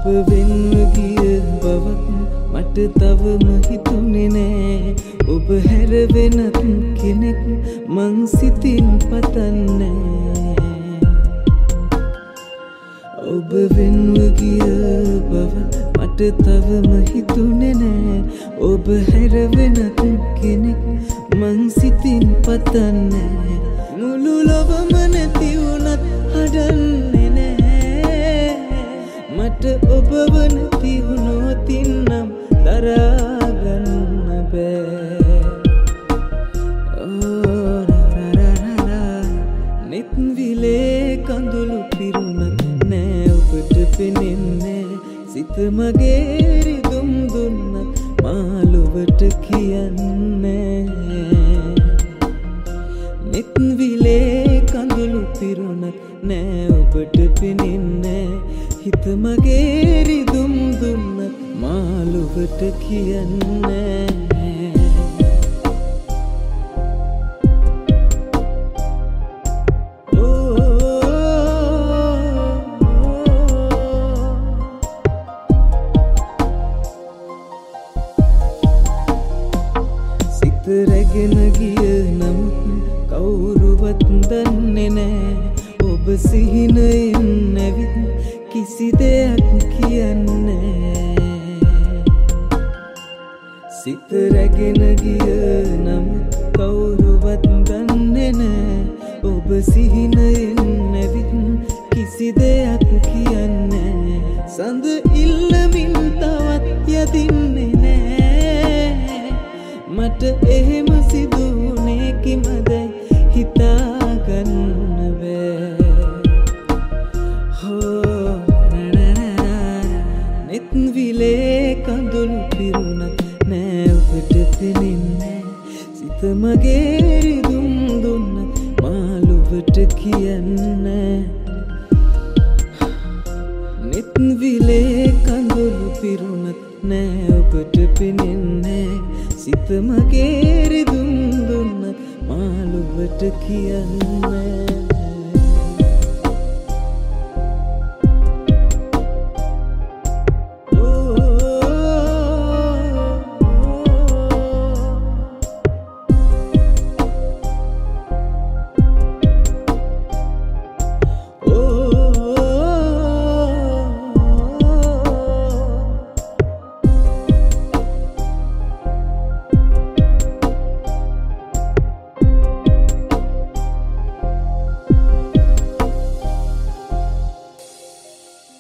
වෙන්ව ගිය බවක් මට තවම හිතුනේ නෑ. ඔබ හැර වෙනත් කෙනෙක් මං සිතින් පතන්නේ. ඔබ වෙන්ව ගිය බව මට තවම හිතුනේ නෑ. ඔබ හැර වෙනත් කෙනෙක් මං සිතින් පතන්නේ. මුළු ලොවම නැති වුණත් හඩන්නේ නෑ. මට ඔබව නැති වුණොතින් නම් දරාගන්න බෑ. නෙත් විලේ කඳුළු පිරුණත් නෑ ඔබට පෙනෙන්නේ. සිත මගේ රිදුම් දුන්නත් මාළුවට කියන්නේ. නෙත් විලේ කඳුළු පිරුණත් නෑ ඔබට පෙනෙන්නේ. හිත මගේ රිදුම් දුන්නත් මාළුවට කියන්නේ. රැගෙන ගිය නමුත් කවුරුවත් දන්නේ නෑ. ඔබ සිහිනයෙන් නැවිත් කිසි දෙයක් කියන්නේ. සිත රැගෙන ගිය නමුත් කවුරුවත් දන්නේ නෑ. ඔබ සිහිනයෙන් නැවිත් කිසි දෙයක් කියන්නේ. සඳ ඉල්ලමින් තවත් යදින්නේ නෑ. මට එහෙම සිදුුනේ කිමදැයි හිතාගන්න බෑ. නෙත් විලේ කඳුළු පිරුණත් නෑ ඔබට පෙනෙන්නේ. සිත මගේ රිදුම් දුන්නත් මාළුවට කියන්නේ. නෙත් විලේ කඳුළු පිරුණත් නෑ ඔබට පෙනෙන්නේ. සිත මගේ රිදුම් දුන්නත් මාළුවට කියන්නේ.